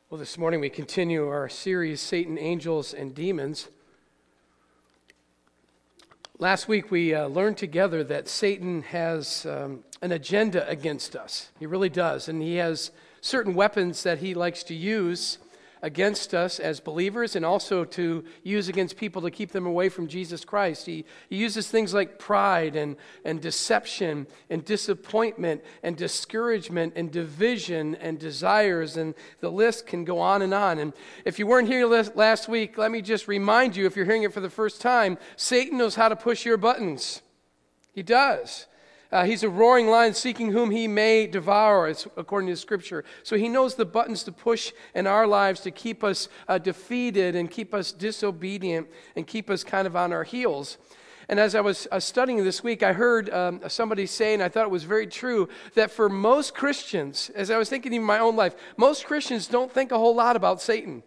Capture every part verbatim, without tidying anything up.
Well, this morning we continue our series, Satan, Angels, and Demons. Last week we uh, learned together that Satan has um, an agenda against us. He really does. And he has certain weapons that he likes to use against us as believers and also to use against people to keep them away from Jesus Christ. He, he uses things like pride and, and deception and disappointment and discouragement and division and desires, and the list can go on and on. And if you weren't here last week, let me just remind you, if you're hearing it for the first time, Satan knows how to push your buttons. He does. Uh, he's a roaring lion seeking whom he may devour, it's according to Scripture. So he knows the buttons to push in our lives to keep us uh, defeated and keep us disobedient and keep us kind of on our heels. And as I was uh, studying this week, I heard um, somebody say, and I thought it was very true, that for most Christians, as I was thinking in my own life, most Christians don't think a whole lot about Satan.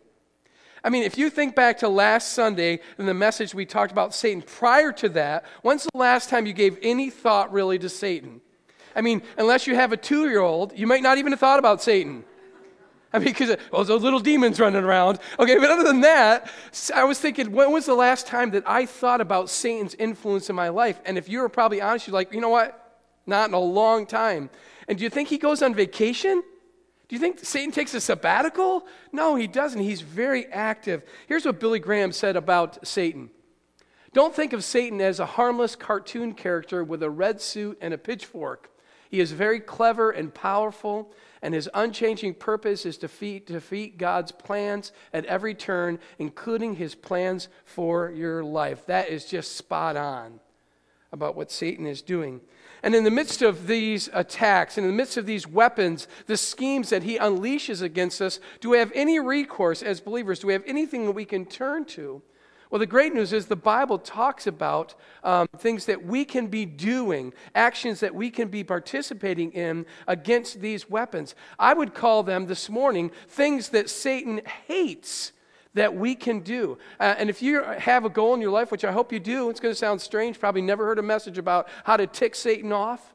I mean, if you think back to last Sunday and the message we talked about Satan, prior to that, when's the last time you gave any thought really to Satan? I mean, unless you have a two-year-old, you might not even have thought about Satan. I mean, because, well, those little demons running around. Okay, but other than that, I was thinking, when was the last time that I thought about Satan's influence in my life? And if you were probably honest, you're like, you know what? Not in a long time. And do you think he goes on vacation? Do you think Satan takes a sabbatical? No, he doesn't. He's very active. Here's what Billy Graham said about Satan. Don't think of Satan as a harmless cartoon character with a red suit and a pitchfork. He is very clever and powerful, and his unchanging purpose is to defeat, defeat God's plans at every turn, including his plans for your life. That is just spot on about what Satan is doing. And in the midst of these attacks, and in the midst of these weapons, the schemes that he unleashes against us, do we have any recourse as believers? Do we have anything that we can turn to? Well, the great news is the Bible talks about um, things that we can be doing, actions that we can be participating in against these weapons. I would call them this morning things that Satan hates that we can do. Uh, and if you have a goal in your life, which I hope you do, it's going to sound strange, probably never heard a message about how to tick Satan off.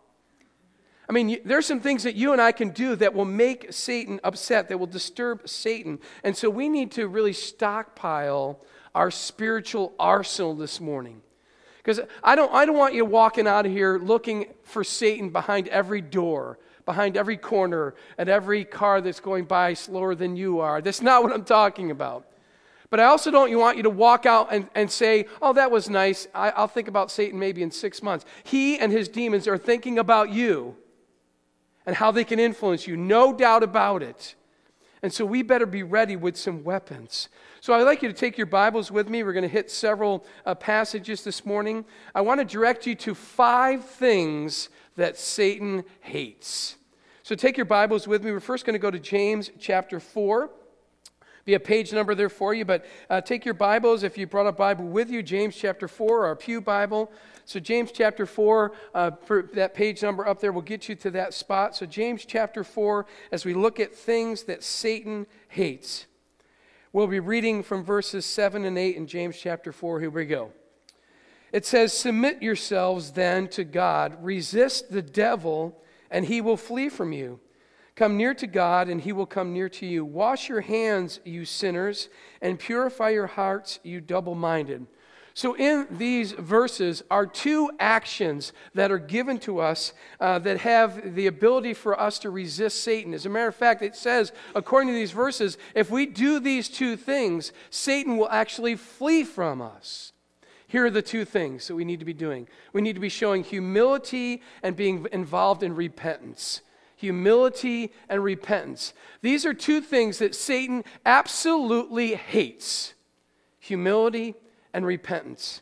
I mean, you, there's some things that you and I can do that will make Satan upset, that will disturb Satan. And so we need to really stockpile our spiritual arsenal this morning. Because I don't, I don't want you walking out of here looking for Satan behind every door, behind every corner, at every car that's going by slower than you are. That's not what I'm talking about. But I also don't want you to walk out and, and say, oh, that was nice. I, I'll think about Satan maybe in six months. He and his demons are thinking about you and how they can influence you. No doubt about it. And so we better be ready with some weapons. So I'd like you to take your Bibles with me. We're going to hit several uh, passages this morning. I want to direct you to five things that Satan hates. So take your Bibles with me. We're first going to go to James chapter four. Be a page number there for you, but uh, take your Bibles, if you brought a Bible with you, James chapter four, our pew Bible. So James chapter four, uh, for that page number up there will get you to that spot. So James chapter four, as we look at things that Satan hates. We'll be reading from verses seven and eight in James chapter four. Here we go. It says, "Submit yourselves then to God, resist the devil, and he will flee from you. Come near to God, and he will come near to you. Wash your hands, you sinners, and purify your hearts, you double-minded." So in these verses are two actions that are given to us uh, that have the ability for us to resist Satan. As a matter of fact, it says, according to these verses, if we do these two things, Satan will actually flee from us. Here are the two things that we need to be doing. We need to be showing humility and being involved in repentance. Humility and repentance. These are two things that Satan absolutely hates. Humility and repentance.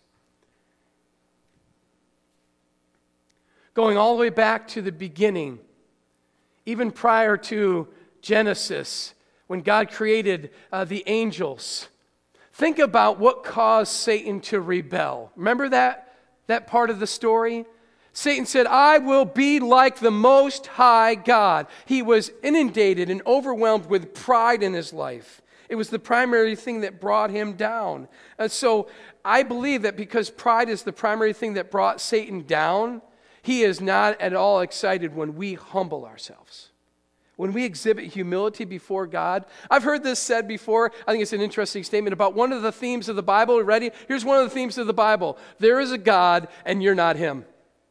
Going all the way back to the beginning, even prior to Genesis, when God created uh, the angels, think about what caused Satan to rebel. Remember that, that part of the story? Satan said, I will be like the Most High God. He was inundated and overwhelmed with pride in his life. It was the primary thing that brought him down. And so I believe that because pride is the primary thing that brought Satan down, he is not at all excited when we humble ourselves, when we exhibit humility before God. I've heard this said before. I think it's an interesting statement about one of the themes of the Bible. Ready? Here's one of the themes of the Bible. There is a God, and you're not him.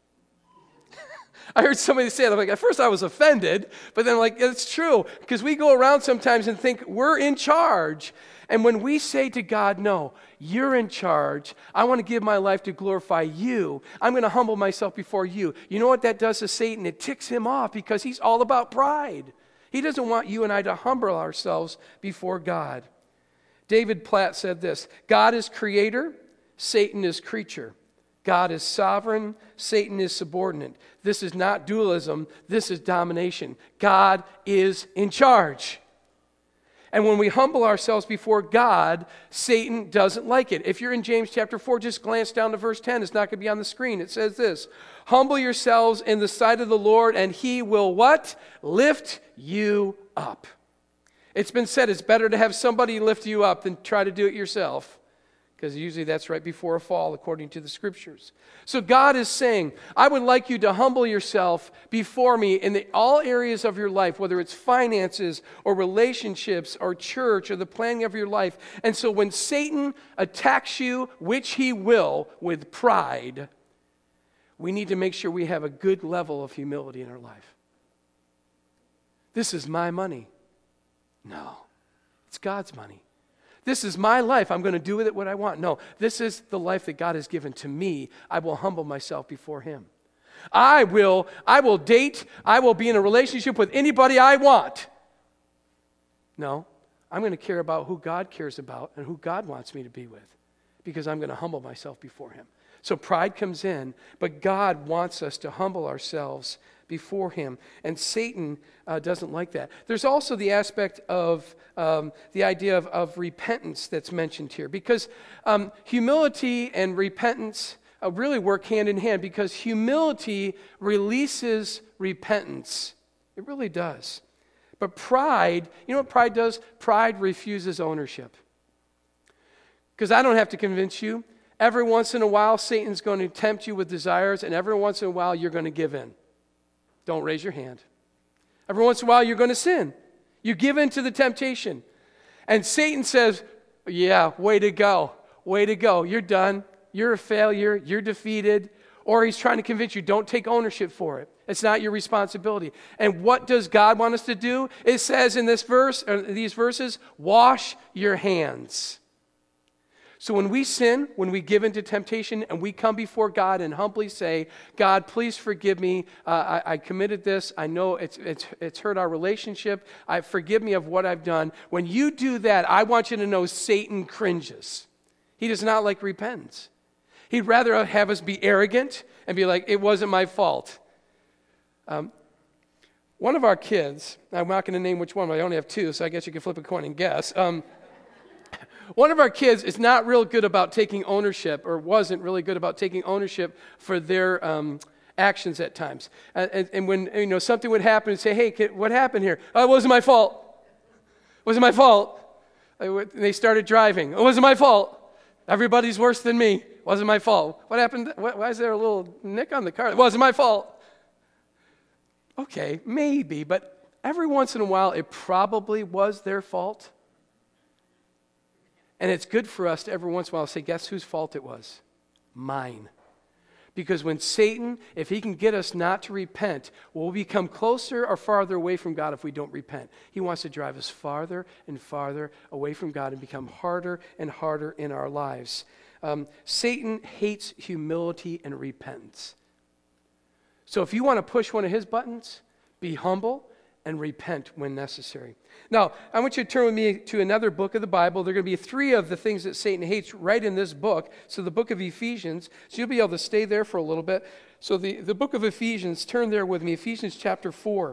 I heard somebody say it. I'm like, at first I was offended, but then like, it's true. Because we go around sometimes and think we're in charge. And when we say to God, no, you're in charge. I want to give my life to glorify you. I'm going to humble myself before you. You know what that does to Satan? It ticks him off because he's all about pride. He doesn't want you and I to humble ourselves before God. David Platt said this, God is creator, Satan is creature. God is sovereign, Satan is subordinate. This is not dualism, this is domination. God is in charge. And when we humble ourselves before God, Satan doesn't like it. If you're in James chapter four, just glance down to verse ten. It's not going to be on the screen. It says this, humble yourselves in the sight of the Lord, and he will what? Lift you up. It's been said it's better to have somebody lift you up than try to do it yourself. Because usually that's right before a fall, according to the Scriptures. So God is saying, I would like you to humble yourself before me in the, all areas of your life, whether it's finances or relationships or church or the planning of your life. And so when Satan attacks you, which he will, with pride, we need to make sure we have a good level of humility in our life. This is my money. No, it's God's money. This is my life. I'm going to do with it what I want. No, this is the life that God has given to me. I will humble myself before him. I will, I will date. I will be in a relationship with anybody I want. No, I'm going to care about who God cares about and who God wants me to be with because I'm going to humble myself before him. So pride comes in, but God wants us to humble ourselves before him. And Satan uh, doesn't like that. There's also the aspect of um, the idea of, of repentance that's mentioned here. Because um, humility and repentance uh, really work hand in hand. Because humility releases repentance. It really does. But pride, you know what pride does? Pride refuses ownership. Because I don't have to convince you. Every once in a while, Satan's going to tempt you with desires. And every once in a while, you're going to give in. Don't raise your hand. Every once in a while, you're going to sin. You give in to the temptation. And Satan says, yeah, way to go. Way to go. You're done. You're a failure. You're defeated. Or he's trying to convince you, don't take ownership for it. It's not your responsibility. And what does God want us to do? It says in this verse, or these verses, wash your hands. So when we sin, when we give into temptation, and we come before God and humbly say, God, please forgive me. Uh, I, I committed this. I know it's, it's, it's hurt our relationship. I, forgive me of what I've done. When you do that, I want you to know Satan cringes. He does not like repentance. He'd rather have us be arrogant and be like, it wasn't my fault. Um, one of our kids, I'm not going to name which one, but I only have two, so I guess you can flip a coin and guess. Um, One of our kids is not real good about taking ownership, or wasn't really good about taking ownership for their um, actions at times. And, and, and when you know something would happen, and say, "Hey, kid, what happened here? Oh, it wasn't my fault. It wasn't my fault." And they started driving. It wasn't my fault. Everybody's worse than me. It wasn't my fault. What happened? Why is there a little nick on the car? It wasn't my fault. Okay, maybe, but every once in a while, it probably was their fault. And it's good for us to every once in a while say, guess whose fault it was? Mine. Because when Satan, if he can get us not to repent, we'll become closer or farther away from God if we don't repent. He wants to drive us farther and farther away from God and become harder and harder in our lives. Um, Satan hates humility and repentance. So if you want to push one of his buttons, be humble and repent when necessary. Now, I want you to turn with me to another book of the Bible. There are going to be three of the things that Satan hates right in this book. So the book of Ephesians. So you'll be able to stay there for a little bit. So the, the book of Ephesians, turn there with me, Ephesians chapter four.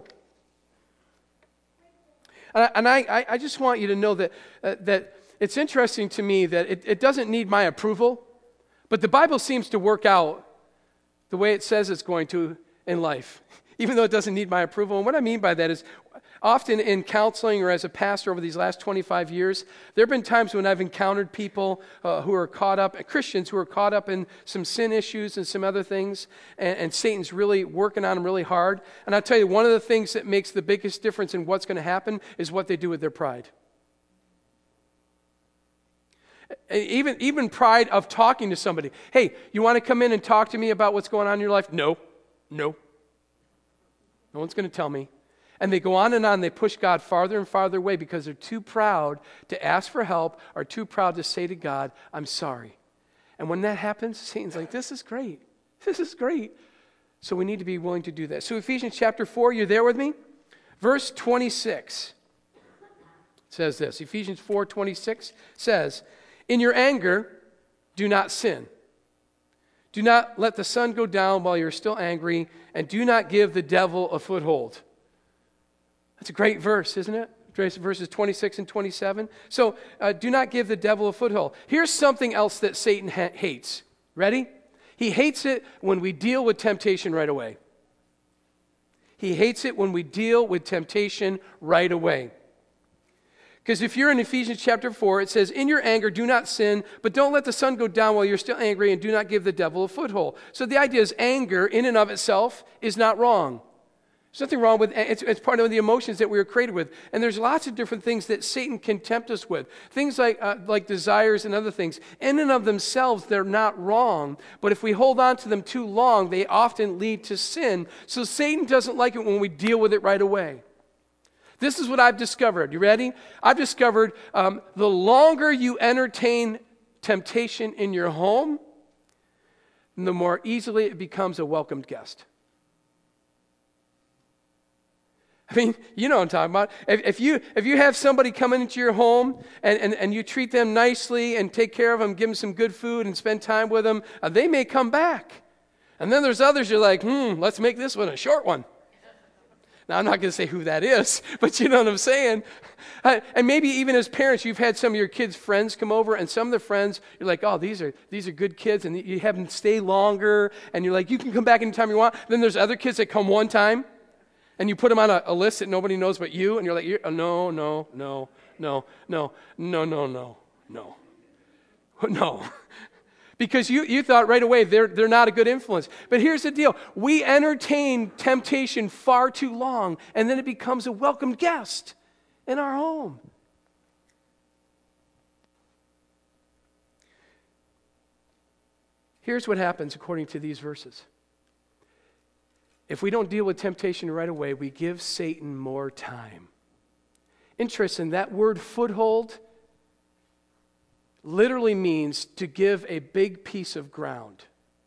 And I, I just want you to know that, uh, that it's interesting to me that it, it doesn't need my approval, but the Bible seems to work out the way it says it's going to in life, even though it doesn't need my approval. And what I mean by that is, Often in counseling or as a pastor over these last twenty-five years, there have been times when I've encountered people uh, who are caught up, Christians who are caught up in some sin issues and some other things, and, and Satan's really working on them really hard. And I'll tell you, one of the things that makes the biggest difference in what's going to happen is what they do with their pride. Even, even pride of talking to somebody. Hey, you want to come in and talk to me about what's going on in your life? No, no. No one's going to tell me. And they go on and on. They push God farther and farther away because they're too proud to ask for help or too proud to say to God, I'm sorry. And when that happens, Satan's like, this is great. This is great. So we need to be willing to do that. So Ephesians chapter four, you're there with me? Verse twenty-six says this. Ephesians four twenty-six says, in your anger, do not sin. Do not let the sun go down while you're still angry, and do not give the devil a foothold. That's a great verse, isn't it? Verses twenty-six and twenty-seven. So, uh, do not give the devil a foothold. Here's something else that Satan ha- hates. Ready? He hates it when we deal with temptation right away. He hates it when we deal with temptation right away. Because if you're in Ephesians chapter four, it says, in your anger, do not sin, but don't let the sun go down while you're still angry, and do not give the devil a foothold. So the idea is anger in and of itself is not wrong. There's nothing wrong with it. It's, it's part of the emotions that we were created with. And there's lots of different things that Satan can tempt us with. Things like, uh, like desires and other things. In and of themselves, they're not wrong. But if we hold on to them too long, they often lead to sin. So Satan doesn't like it when we deal with it right away. This is what I've discovered. You ready? I've discovered um, the longer you entertain temptation in your home, the more easily it becomes a welcomed guest. I mean, you know what I'm talking about. If, if you if you have somebody coming into your home and, and, and you treat them nicely and take care of them, give them some good food and spend time with them, uh, they may come back. And then there's others you're like, hmm, let's make this one a short one. Now, I'm not going to say who that is, but you know what I'm saying. Uh, and maybe even as parents, you've had some of your kids' friends come over, and some of the friends, you're like, oh, these are these are good kids, and you have them stay longer, and you're like, you can come back anytime you want. Then there's other kids that come one time, and you put them on a, a list that nobody knows but you, and you're like, you're, oh, no, no, no, no, no, no, no, no, no, no. Because you, you thought right away they're, they're not a good influence. But here's the deal. We entertain temptation far too long, and then it becomes a welcomed guest in our home. Here's what happens according to these verses. If we don't deal with temptation right away, we give Satan more time. Interesting, that word foothold literally means to give a big piece of ground.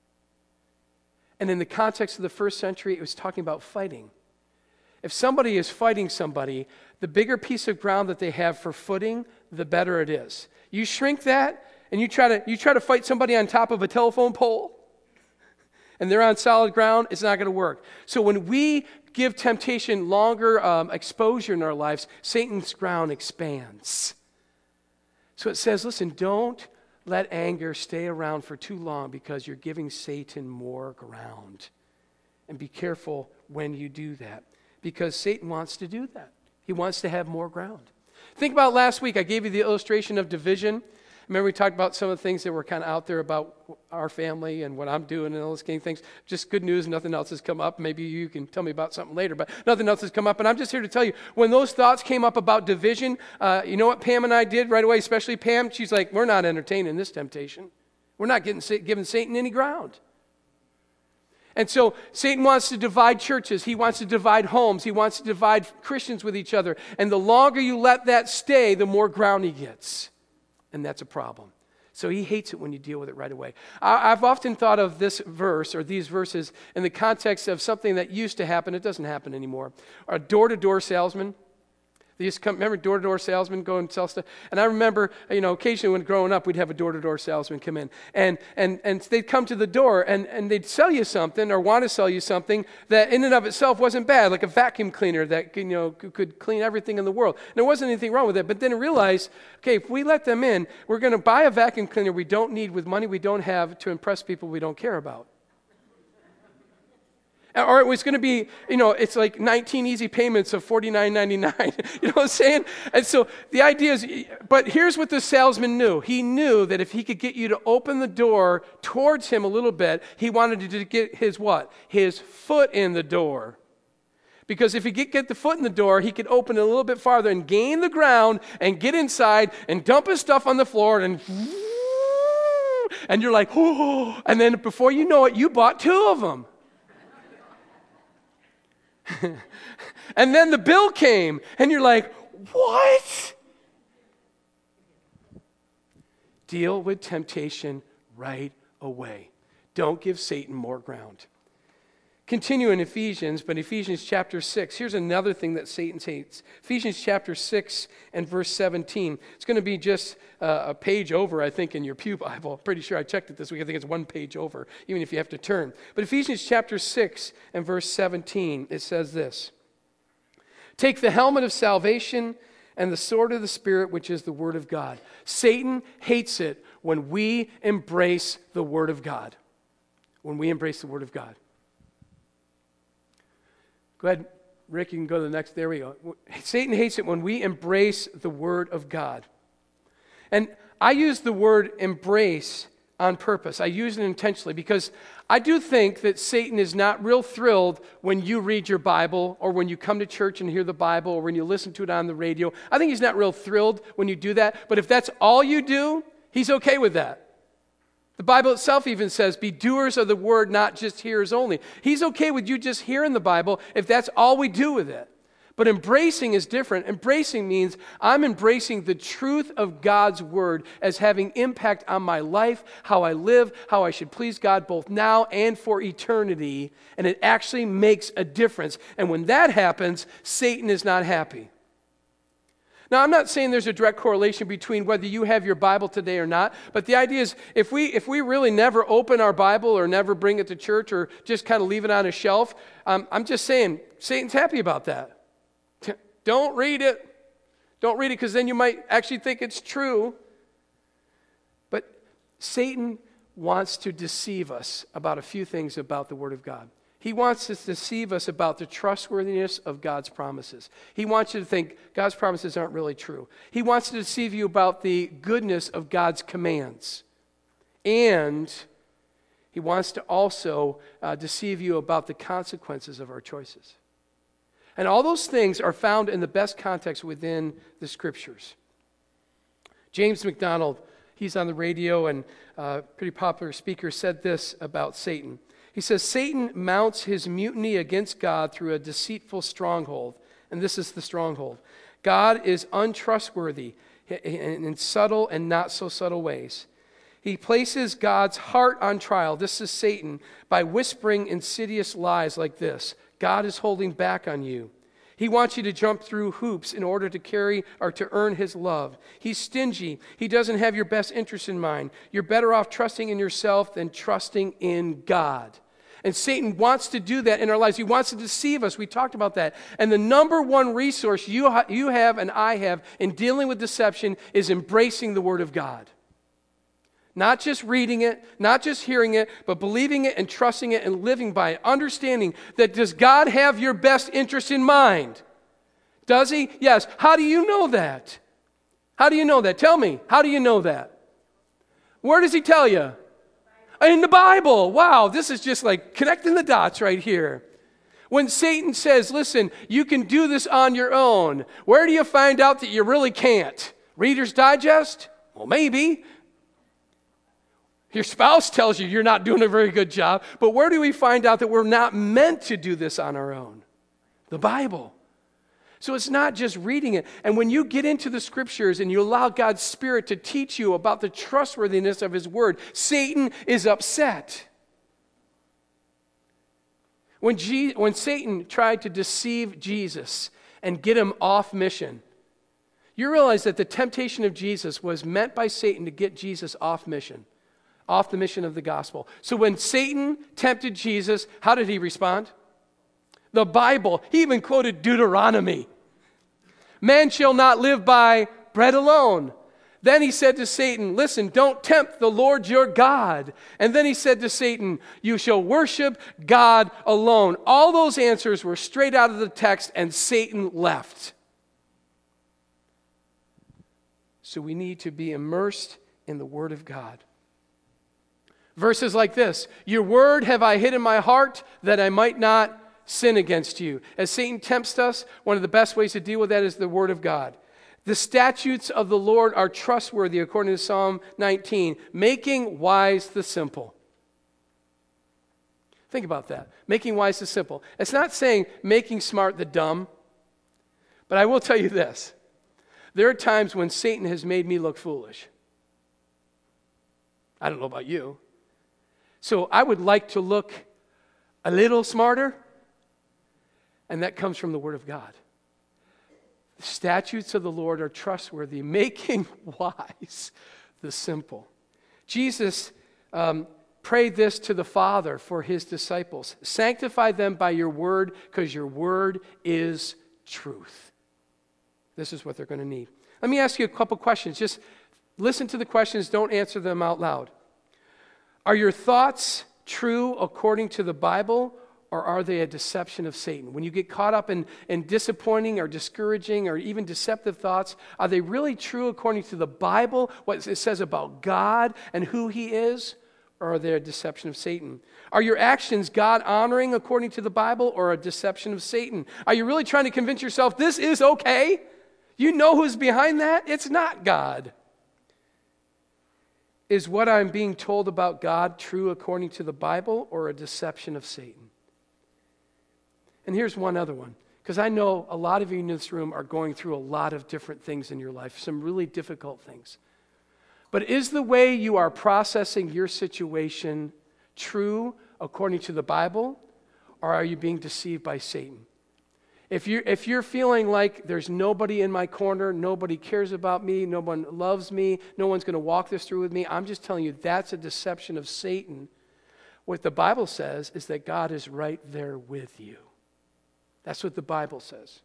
And in the context of the first century, it was talking about fighting. If somebody is fighting somebody, the bigger piece of ground that they have for footing, the better it is. You shrink that, and you try to you try to fight somebody on top of a telephone pole, and they're on solid ground, it's not going to work. So when we give temptation longer um, exposure in our lives, Satan's ground expands. So it says, listen, don't let anger stay around for too long because you're giving Satan more ground. And be careful when you do that, because Satan wants to do that. He wants to have more ground. Think about last week. I gave you the illustration of division. Remember we talked about some of the things that were kind of out there about our family and what I'm doing and all those kind of things. Just good news, nothing else has come up. Maybe you can tell me about something later, but nothing else has come up. And I'm just here to tell you, when those thoughts came up about division, uh, you know what Pam and I did right away, especially Pam? She's like, we're not entertaining this temptation. We're not getting giving Satan any ground. And so Satan wants to divide churches. He wants to divide homes. He wants to divide Christians with each other. And the longer you let that stay, the more ground he gets. And that's a problem. So he hates it when you deal with it right away. I, I've often thought of this verse or these verses in the context of something that used to happen. It doesn't happen anymore. A door-to-door salesman. They used to come, remember door-to-door salesmen go and sell stuff? And I remember, you know, occasionally when growing up, we'd have a door-to-door salesman come in. And and and they'd come to the door and, and they'd sell you something or want to sell you something that in and of itself wasn't bad, like a vacuum cleaner that, you know, could clean everything in the world. And there wasn't anything wrong with it. But then I realized, okay, if we let them in, we're going to buy a vacuum cleaner we don't need with money we don't have to impress people we don't care about. Or it was going to be, you know, it's like nineteen easy payments of forty-nine ninety-nine. You know what I'm saying? And so the idea is, but here's what the salesman knew. He knew that if he could get you to open the door towards him a little bit, he wanted you to get his what? His foot in the door. Because if he could get the foot in the door, he could open it a little bit farther and gain the ground and get inside and dump his stuff on the floor and and you're like, oh, and then before you know it, you bought two of them. And then the bill came, and you're like, what? Deal with temptation right away. Don't give Satan more ground. Continue in Ephesians, but Ephesians chapter six, here's another thing that Satan hates. Ephesians chapter six and verse seventeen. It's going to be just uh, a page over, I think, in your pew Bible. Pretty sure I checked it this week. I think it's one page over, even if you have to turn. But Ephesians chapter six and verse seventeen, it says this. Take the helmet of salvation and the sword of the Spirit, which is the Word of God. Satan hates it when we embrace the Word of God. When we embrace the Word of God. Go ahead, Rick, you can go to the next. There we go. Satan hates it when we embrace the Word of God. And I use the word embrace on purpose. I use it intentionally because I do think that Satan is not real thrilled when you read your Bible or when you come to church and hear the Bible or when you listen to it on the radio. I think he's not real thrilled when you do that. But if that's all you do, he's okay with that. The Bible itself even says, be doers of the word, not just hearers only. He's okay with you just hearing the Bible if that's all we do with it. But embracing is different. Embracing means I'm embracing the truth of God's word as having impact on my life, how I live, how I should please God both now and for eternity. And it actually makes a difference. And when that happens, Satan is not happy. Now, I'm not saying there's a direct correlation between whether you have your Bible today or not, but the idea is if we if we really never open our Bible or never bring it to church or just kind of leave it on a shelf, um, I'm just saying Satan's happy about that. Don't read it. Don't read it because then you might actually think it's true. But Satan wants to deceive us about a few things about the Word of God. He wants to deceive us about the trustworthiness of God's promises. He wants you to think God's promises aren't really true. He wants to deceive you about the goodness of God's commands. And he wants to also uh, deceive you about the consequences of our choices. And all those things are found in the best context within the Scriptures. James MacDonald, he's on the radio and a uh, pretty popular speaker, said this about Satan. He says, Satan mounts his mutiny against God through a deceitful stronghold. And this is the stronghold. God is untrustworthy in subtle and not so subtle ways. He places God's heart on trial, this is Satan, by whispering insidious lies like this. God is holding back on you. He wants you to jump through hoops in order to carry or to earn his love. He's stingy. He doesn't have your best interest in mind. You're better off trusting in yourself than trusting in God. And Satan wants to do that in our lives. He wants to deceive us. We talked about that. And the number one resource you, ha- you have and I have in dealing with deception is embracing the Word of God. Not just reading it, not just hearing it, but believing it and trusting it and living by it. Understanding that does God have your best interest in mind? Does he? Yes. How do you know that? How do you know that? Tell me. How do you know that? Where does he tell you? In the Bible. Wow, this is just like connecting the dots right here. When Satan says, listen, you can do this on your own, where do you find out that you really can't? Reader's Digest? Well, maybe. Your spouse tells you you're not doing a very good job, but where do we find out that we're not meant to do this on our own? The Bible. So it's not just reading it. And when you get into the Scriptures and you allow God's Spirit to teach you about the trustworthiness of His Word, Satan is upset. When, Je- when Satan tried to deceive Jesus and get him off mission, you realize that the temptation of Jesus was meant by Satan to get Jesus off mission. Off the mission of the gospel. So when Satan tempted Jesus, how did he respond? The Bible. He even quoted Deuteronomy. Man shall not live by bread alone. Then he said to Satan, listen, don't tempt the Lord your God. And then he said to Satan, you shall worship God alone. All those answers were straight out of the text, and Satan left. So we need to be immersed in the Word of God. Verses like this, your word have I hid in my heart that I might not sin against you. As Satan tempts us, one of the best ways to deal with that is the Word of God. The statutes of the Lord are trustworthy, according to Psalm nineteen, making wise the simple. Think about that. Making wise the simple. It's not saying making smart the dumb, but I will tell you this. There are times when Satan has made me look foolish. I don't know about you. So I would like to look a little smarter, and that comes from the Word of God. The statutes of the Lord are trustworthy, making wise the simple. Jesus um, prayed this to the Father for his disciples. Sanctify them by your word, because your word is truth. This is what they're going to need. Let me ask you a couple questions. Just listen to the questions. Don't answer them out loud. Are your thoughts true according to the Bible, or are they a deception of Satan? When you get caught up in, in disappointing or discouraging or even deceptive thoughts, are they really true according to the Bible, what it says about God and who He is, or are they a deception of Satan? Are your actions God-honoring according to the Bible, or a deception of Satan? Are you really trying to convince yourself this is okay? You know who's behind that? It's not God. Is what I'm being told about God true according to the Bible, or a deception of Satan? And here's one other one, because I know a lot of you in this room are going through a lot of different things in your life, some really difficult things. But is the way you are processing your situation true according to the Bible, or are you being deceived by Satan? If you're, if you're feeling like there's nobody in my corner, nobody cares about me, no one loves me, no one's going to walk this through with me, I'm just telling you that's a deception of Satan. What the Bible says is that God is right there with you. That's what the Bible says.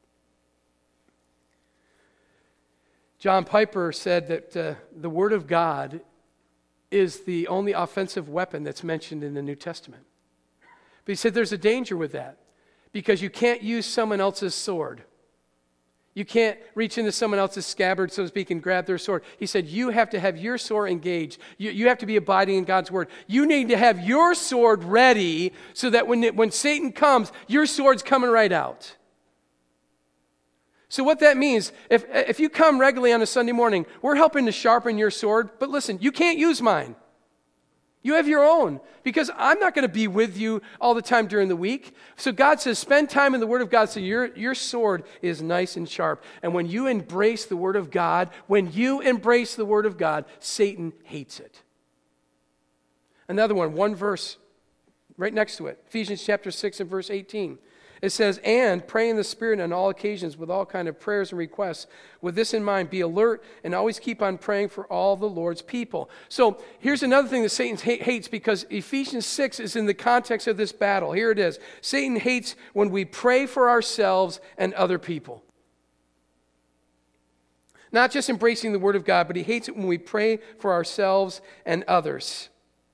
John Piper said that uh, the Word of God is the only offensive weapon that's mentioned in the New Testament. But he said there's a danger with that, because you can't use someone else's sword. You can't reach into someone else's scabbard, so to speak, and grab their sword. He said you have to have your sword engaged. You, you have to be abiding in God's word. You need to have your sword ready so that when, it, when Satan comes, your sword's coming right out. So what that means, if, if you come regularly on a Sunday morning, we're helping to sharpen your sword, but listen, you can't use mine. You have your own, because I'm not going to be with you all the time during the week. So God says, spend time in the Word of God so your, your sword is nice and sharp. And when you embrace the Word of God, when you embrace the Word of God, Satan hates it. Another one, one verse right next to it, Ephesians chapter six and verse eighteen. It says, and pray in the Spirit on all occasions with all kind of prayers and requests. With this in mind, be alert and always keep on praying for all the Lord's people. So here's another thing that Satan hates, because Ephesians six is in the context of this battle. Here it is. Satan hates when we pray for ourselves and other people. Not just embracing the Word of God, but he hates it when we pray for ourselves and others.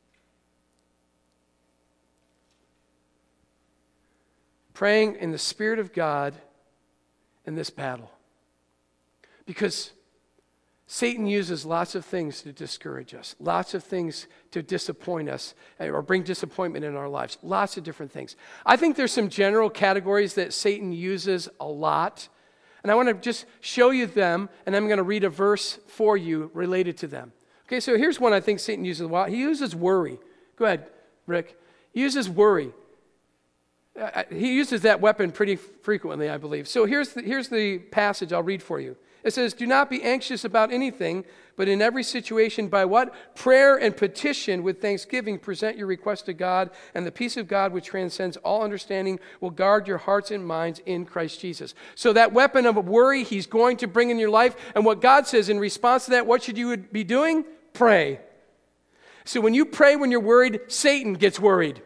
Praying in the Spirit of God in this battle. Because Satan uses lots of things to discourage us, lots of things to disappoint us, or bring disappointment in our lives, lots of different things. I think there's some general categories that Satan uses a lot, and I want to just show you them, and I'm going to read a verse for you related to them. Okay, so here's one I think Satan uses a lot. He uses worry. Go ahead, Rick. He uses worry. Uh, he uses that weapon pretty frequently, I believe. So here's the, here's the passage I'll read for you. It says, do not be anxious about anything, but in every situation by what? Prayer and petition with thanksgiving present your request to God, and the peace of God which transcends all understanding will guard your hearts and minds in Christ Jesus. So that weapon of worry he's going to bring in your life, and what God says in response to that, what should you be doing? Pray. So when you pray when you're worried, Satan gets worried.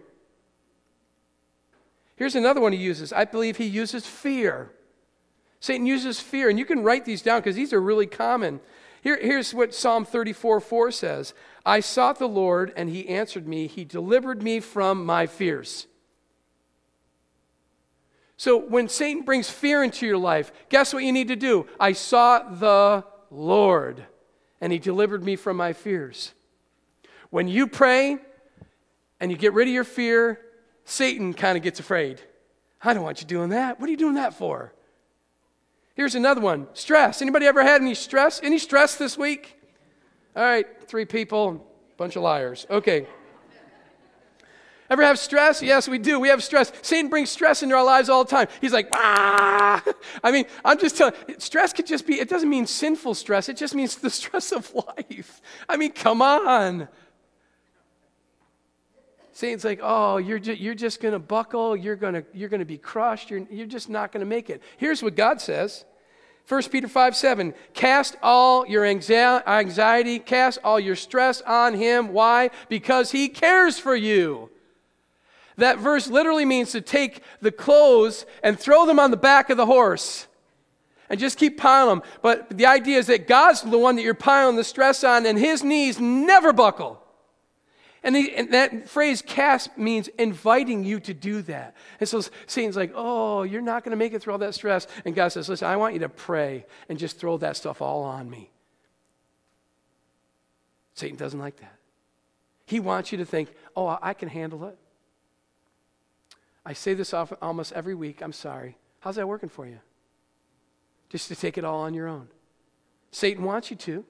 Here's another one he uses. I believe he uses fear. Satan uses fear, and you can write these down because these are really common. Here, here's what Psalm thirty-four four says. I sought the Lord, and he answered me. He delivered me from my fears. So when Satan brings fear into your life, guess what you need to do? I sought the Lord, and he delivered me from my fears. When you pray and you get rid of your fear, Satan kind of gets afraid. I don't want you doing that. What are you doing that for? Here's another one. Stress. Anybody ever had any stress? Any stress this week? All right, three people, bunch of liars. Okay. Ever have stress? Yes, we do. We have stress. Satan brings stress into our lives all the time. He's like, ah. I mean, I'm just telling you, stress could just be, it doesn't mean sinful stress. It just means the stress of life. I mean, come on. Satan's like, oh, you're just, you're just going to buckle. You're going to you're going to be crushed. You're, you're just not going to make it. Here's what God says. First Peter five seven, cast all your anxiety, cast all your stress on him. Why? Because he cares for you. That verse literally means to take the clothes and throw them on the back of the horse and just keep piling them. But the idea is that God's the one that you're piling the stress on, and his knees never buckle. And, the, and that phrase cast means inviting you to do that. And so Satan's like, oh, you're not going to make it through all that stress. And God says, listen, I want you to pray and just throw that stuff all on me. Satan doesn't like that. He wants you to think, oh, I can handle it. I say this often, almost every week. I'm sorry. How's that working for you? Just to take it all on your own. Satan wants you to.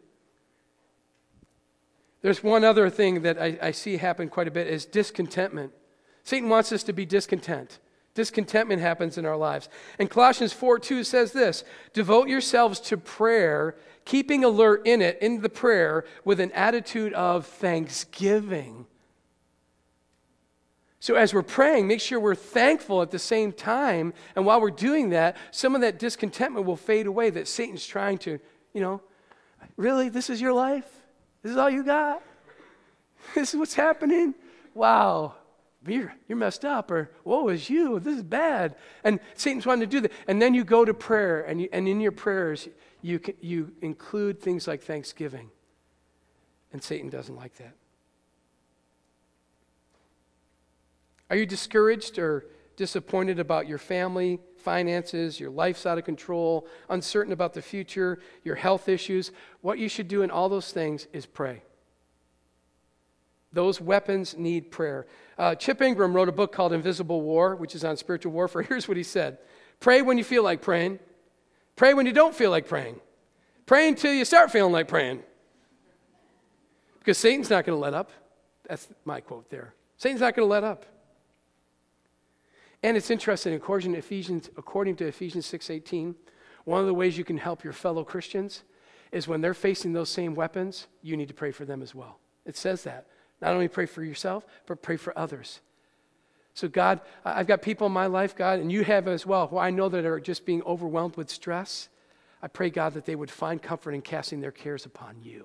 There's one other thing that I, I see happen quite a bit is discontentment. Satan wants us to be discontent. Discontentment happens in our lives. And Colossians four two says this, devote yourselves to prayer, keeping alert in it, in the prayer, with an attitude of thanksgiving. So as we're praying, make sure we're thankful at the same time. And while we're doing that, some of that discontentment will fade away that Satan's trying to, you know, really, this is your life? This is all you got? This is what's happening? Wow, you're, you're messed up, or woe is you, this is bad. And Satan's wanting to do that. And then you go to prayer, and, you, and in your prayers, you, can, you include things like thanksgiving. And Satan doesn't like that. Are you discouraged or disappointed about your family, finances, your life's out of control, uncertain about the future, your health issues? What you should do in all those things is pray. Those weapons need prayer. Uh, Chip Ingram wrote a book called Invisible War, which is on spiritual warfare. Here's what he said. Pray when you feel like praying. Pray when you don't feel like praying. Pray until you start feeling like praying. Because Satan's not going to let up. That's my quote there. Satan's not going to let up. And it's interesting, according to Ephesians, according to Ephesians six eighteen, one of the ways you can help your fellow Christians is when they're facing those same weapons, you need to pray for them as well. It says that. Not only pray for yourself, but pray for others. So God, I've got people in my life, God, and you have as well, who I know that are just being overwhelmed with stress. I pray, God, that they would find comfort in casting their cares upon you.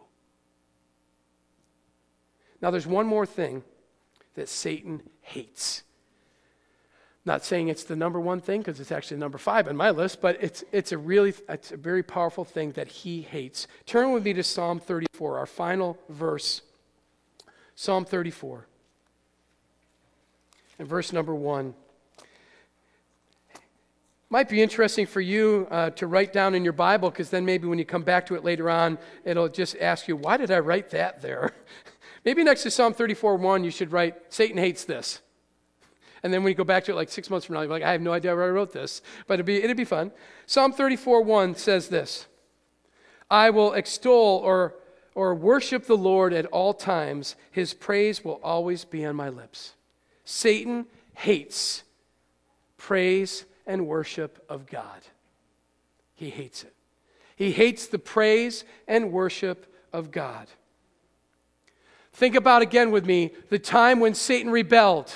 Now, there's one more thing that Satan hates. Not saying it's the number one thing, because it's actually number five on my list, but it's it's a really it's a very powerful thing that he hates. Turn with me to Psalm thirty-four, our final verse. Psalm thirty-four. And verse number one. Might be interesting for you uh, to write down in your Bible, because then maybe when you come back to it later on, it'll just ask you, why did I write that there? Maybe next to Psalm thirty-four one, you should write, Satan hates this. And then when you go back to it like six months from now, you're like, I have no idea where I wrote this. But it'd be, it'd be fun. Psalm thirty-four one says this, I will extol or, or worship the Lord at all times. His praise will always be on my lips. Satan hates praise and worship of God. He hates it. He hates the praise and worship of God. Think about again with me the time when Satan rebelled.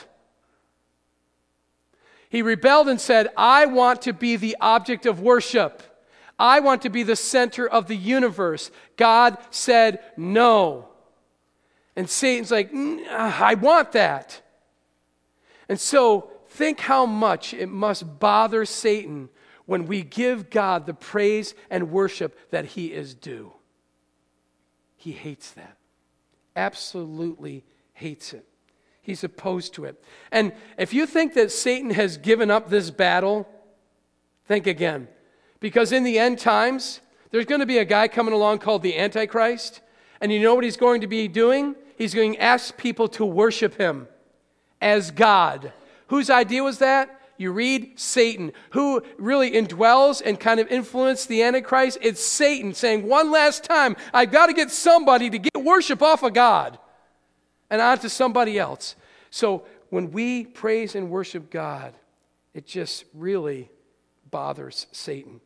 He rebelled and said, I want to be the object of worship. I want to be the center of the universe. God said no. And Satan's like, I want that. And so think how much it must bother Satan when we give God the praise and worship that he is due. he hates that. Absolutely hates it. He's opposed to it. And if you think that Satan has given up this battle, think again. Because in the end times, there's going to be a guy coming along called the Antichrist. And you know what he's going to be doing? He's going to ask people to worship him as God. Whose idea was that? You read Satan. Who really indwells and kind of influenced the Antichrist? It's Satan saying, one last time, I've got to get somebody to get worship off of God and onto somebody else. So when we praise and worship God, it just really bothers Satan.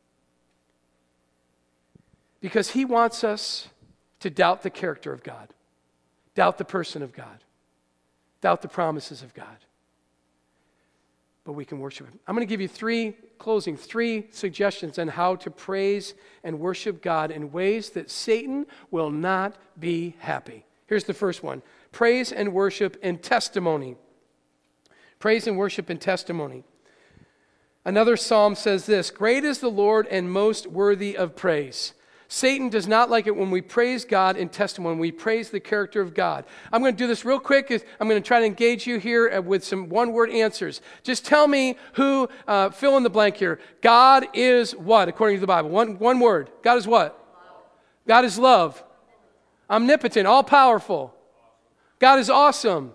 Because he wants us to doubt the character of God, doubt the person of God, doubt the promises of God. But we can worship him. I'm going to give you three, closing, three suggestions on how to praise and worship God in ways that Satan will not be happy. Here's the first one. Praise and worship in testimony. Praise and worship in testimony. Another psalm says this, great is the Lord and most worthy of praise. Satan does not like it when we praise God in testimony, when we praise the character of God. I'm going to do this real quick. I'm going to try to engage you here with some one-word answers. Just tell me who, uh, fill in the blank here. God is what, according to the Bible? One, one word. God is what? Love. God is love. Omnipotent, all-powerful. God is awesome.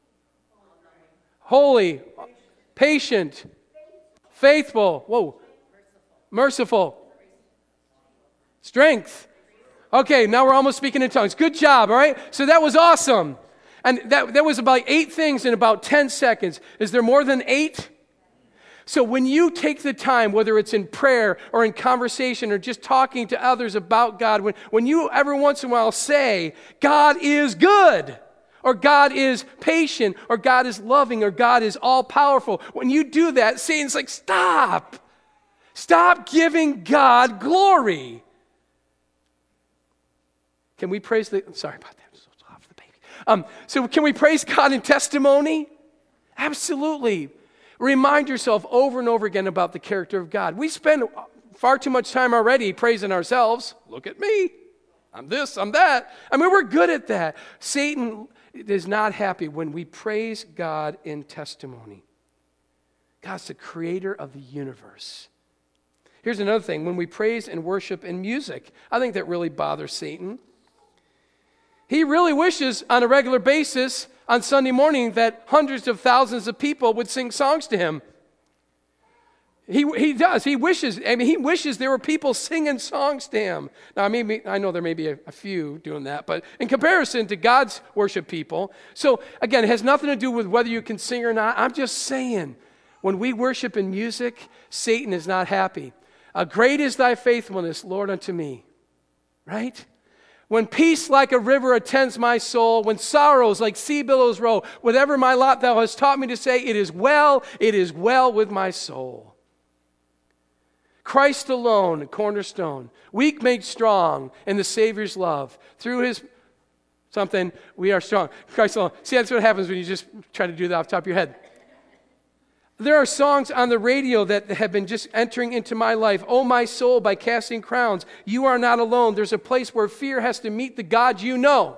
Holy, patient, faithful. Whoa. Merciful. Strength. Okay, now we're almost speaking in tongues. Good job, all right? So that was awesome. And that, that was about eight things in about ten seconds. Is there more than eight? So when you take the time, whether it's in prayer or in conversation or just talking to others about God, when, when you every once in a while say, God is good, or God is patient, or God is loving, or God is all-powerful, when you do that, Satan's like, stop. Stop giving God glory. Can we praise the, sorry about that, so off the baby. Um, so can we praise God in testimony? Absolutely. Remind yourself over and over again about the character of God. We spend far too much time already praising ourselves. Look at me. I'm this, I'm that. I mean, we're good at that. Satan is not happy when we praise God in testimony. God's the creator of the universe. Here's another thing. When we praise and worship in music, I think that really bothers Satan. He really wishes on a regular basis on Sunday morning that hundreds of thousands of people would sing songs to him. He he does. He wishes. I mean, he wishes there were people singing songs to him. Now, I mean, I know there may be a, a few doing that, but in comparison to God's worship people. So again, it has nothing to do with whether you can sing or not. I'm just saying, when we worship in music, Satan is not happy. Uh, Great is thy faithfulness, Lord, unto me. Right? When peace like a river attends my soul, when sorrows like sea billows roll, whatever my lot thou hast taught me to say, it is well, it is well with my soul. Christ alone, cornerstone, weak made strong in the Savior's love. Through his something, we are strong. Christ alone. See, that's what happens when you just try to do that off the top of your head. There are songs on the radio that have been just entering into my life. Oh, my soul, by Casting Crowns. You are not alone. There's a place where fear has to meet the God you know.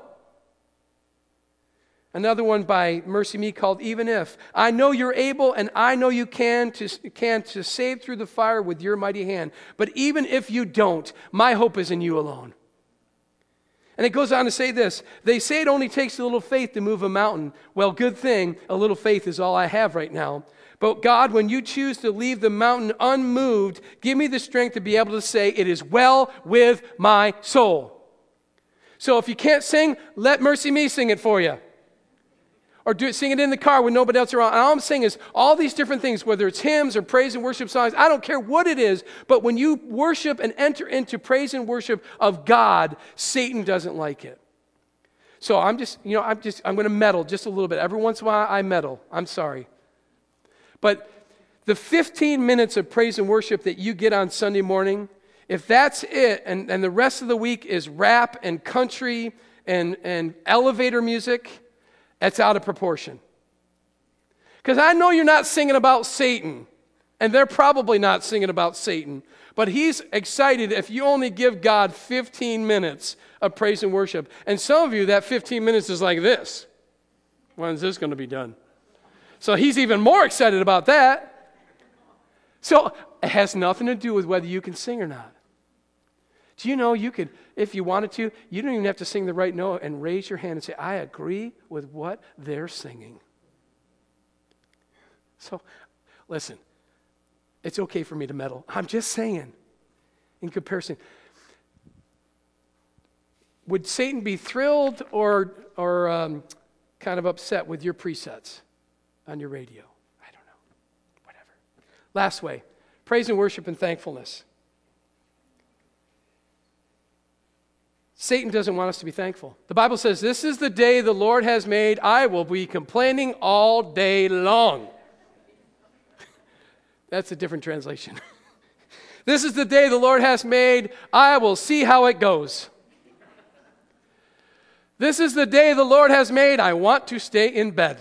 Another one by Mercy Me called Even If. I know you're able and I know you can to, can to save through the fire with your mighty hand. But even if you don't, my hope is in you alone. And it goes on to say this. They say it only takes a little faith to move a mountain. Well, good thing, a little faith is all I have right now. But God, when you choose to leave the mountain unmoved, give me the strength to be able to say, it is well with my soul. So if you can't sing, let Mercy Me sing it for you. Or do it, sing it in the car when nobody else is around. And all I'm saying is all these different things, whether it's hymns or praise and worship songs, I don't care what it is, but when you worship and enter into praise and worship of God, Satan doesn't like it. So I'm just, you know, I'm just, I'm going to meddle just a little bit. Every once in a while I meddle. I'm sorry. But the fifteen minutes of praise and worship that you get on Sunday morning, if that's it, and, and the rest of the week is rap and country and, and elevator music, that's out of proportion. Because I know you're not singing about Satan. And they're probably not singing about Satan. But he's excited if you only give God fifteen minutes of praise and worship. And some of you, that fifteen minutes is like this. When's this going to be done? So he's even more excited about that. So it has nothing to do with whether you can sing or not. Do you know you could, if you wanted to, you don't even have to sing the right note and raise your hand and say, I agree with what they're singing. So, listen, it's okay for me to meddle. I'm just saying, in comparison, would Satan be thrilled or, or um, kind of upset with your presets on your radio? I don't know. Whatever. Last way, praise and worship and thankfulness. Satan doesn't want us to be thankful. The Bible says, this is the day the Lord has made. I will be complaining all day long. That's a different translation. This is the day the Lord has made. I will see how it goes. This is the day the Lord has made. I want to stay in bed.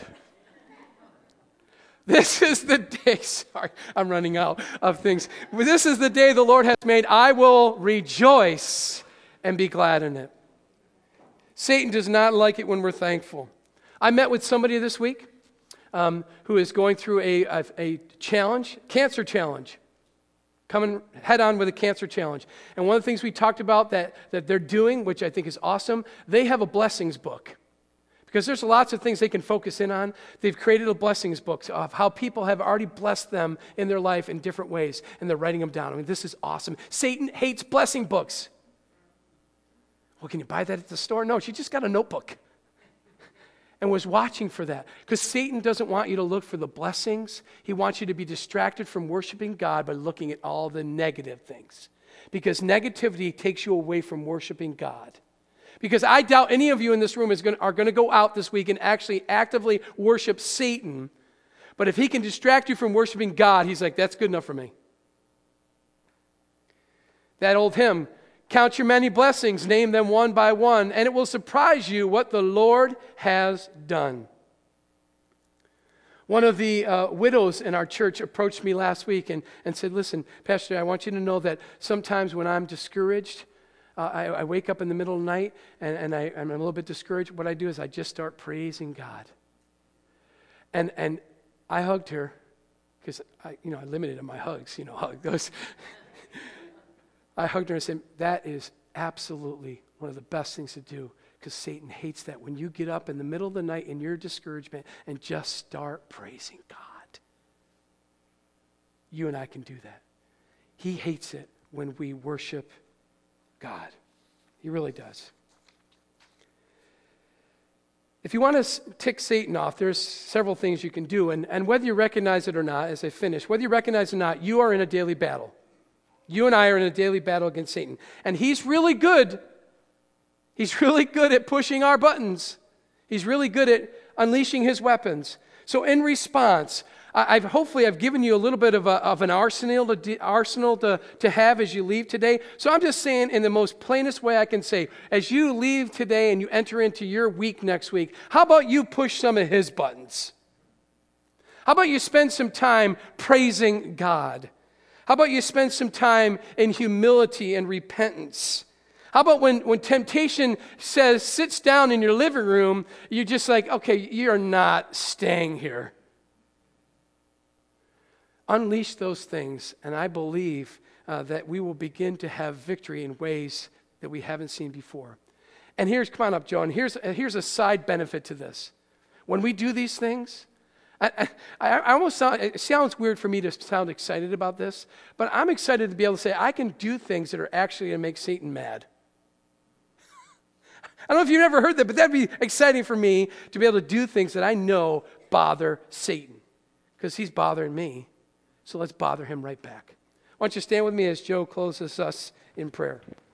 This is the day, sorry, I'm running out of things. This is the day the Lord has made. I will rejoice and be glad in it. Satan does not like it when we're thankful. I met with somebody this week um, who is going through a, a, a challenge, cancer challenge, coming head on with a cancer challenge. And one of the things we talked about that, that they're doing, which I think is awesome, they have a blessings book. Because there's lots of things they can focus in on. They've created a blessings book of how people have already blessed them in their life in different ways, and they're writing them down. I mean, this is awesome. Satan hates blessing books. Well, can you buy that at the store? No, she just got a notebook and was watching for that. Because Satan doesn't want you to look for the blessings. He wants you to be distracted from worshiping God by looking at all the negative things. Because negativity takes you away from worshiping God. Because I doubt any of you in this room is going, are going to go out this week and actually actively worship Satan. But if he can distract you from worshiping God, he's like, that's good enough for me. That old hymn, count your many blessings, name them one by one, and it will surprise you what the Lord has done. One of the uh, widows in our church approached me last week and, and said, listen, Pastor, I want you to know that sometimes when I'm discouraged, uh, I, I wake up in the middle of the night and, and I, I'm a little bit discouraged. What I do is I just start praising God. And and I hugged her because I, you know, I limited my hugs, you know, hug those. I hugged her and said, that is absolutely one of the best things to do, because Satan hates that. When you get up in the middle of the night in your discouragement and just start praising God. You and I can do that. He hates it when we worship God. He really does. If you want to tick Satan off, there's several things you can do. And, and whether you recognize it or not, as I finish, whether you recognize it or not, you are in a daily battle. You and I are in a daily battle against Satan. And he's really good. He's really good at pushing our buttons. He's really good at unleashing his weapons. So in response, I've hopefully I've given you a little bit of, a, of an arsenal, to, arsenal to, to have as you leave today. So I'm just saying in the most plainest way I can say, as you leave today and you enter into your week next week, how about you push some of his buttons? How about you spend some time praising God? How about you spend some time in humility and repentance? How about when, when temptation says, sits down in your living room, you're just like, okay, you're not staying here. Unleash those things, and I believe uh, that we will begin to have victory in ways that we haven't seen before. And here's, come on up, Joe, and here's, here's a side benefit to this. When we do these things, I, I, I almost sound, it sounds weird for me to sound excited about this, but I'm excited to be able to say I can do things that are actually going to make Satan mad. I don't know if you've ever heard that, but that'd be exciting for me to be able to do things that I know bother Satan, because he's bothering me. So let's bother him right back. Why don't you stand with me as Joe closes us in prayer.